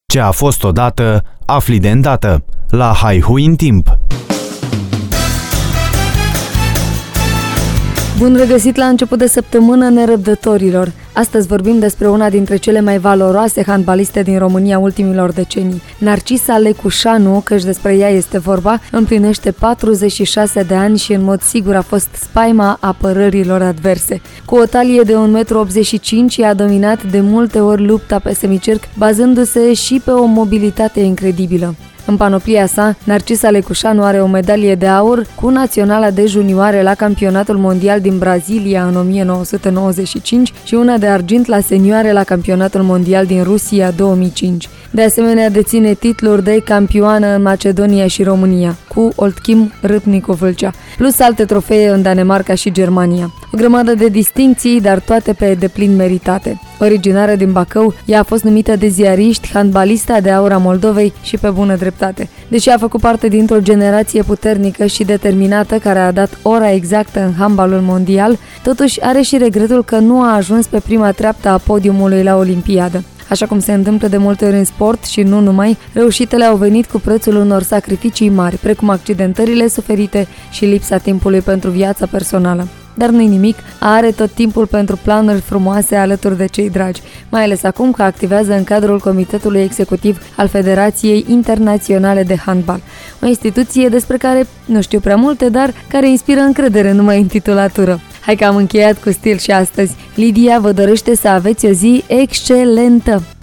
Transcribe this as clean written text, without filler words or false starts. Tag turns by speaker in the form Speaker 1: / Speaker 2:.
Speaker 1: Ce a fost odată, afli de îndată. La Haihui în timp.
Speaker 2: Bun regăsit la început de săptămână nerăbdătorilor! Astăzi vorbim despre una dintre cele mai valoroase handbaliste din România ultimilor decenii. Narcisa Lecușanu, căci despre ea este vorba, împlinește 46 de ani și în mod sigur a fost spaima apărărilor adverse. Cu o talie de 1,85 m, ea a dominat de multe ori lupta pe semicirc, bazându-se și pe o mobilitate incredibilă. În panoplia sa, Narcisa Lecușanu are o medalie de aur cu naționala de junioare la campionatul mondial din Brazilia în 1995 și una de argint la senioare la campionatul mondial din Rusia 2005. De asemenea, deține titluri de campioană în Macedonia și România, cu Oldchim Râpnicu Vâlcea, plus alte trofee în Danemarca și Germania. O grămadă de distincții, dar toate pe deplin meritate. Originară din Bacău, ea a fost numită de ziariști handbalista de aur a Moldovei și pe bună dreptate. Deși a făcut parte dintr-o generație puternică și determinată care a dat ora exactă în handbalul mondial, totuși are și regretul că nu a ajuns pe prima treaptă a podiumului la Olimpiadă. Așa cum se întâmplă de multe ori în sport și nu numai, reușitele au venit cu prețul unor sacrificii mari, precum accidentările suferite și lipsa timpului pentru viața personală. Dar nu-i nimic, are tot timpul pentru planuri frumoase alături de cei dragi, mai ales acum că activează în cadrul Comitetului Executiv al Federației Internaționale de Handbal, o instituție despre care nu știu prea multe, dar care inspiră încredere numai în titulatură. Hai că am încheiat cu stil și astăzi. Lidia vă dorește să aveți o zi excelentă!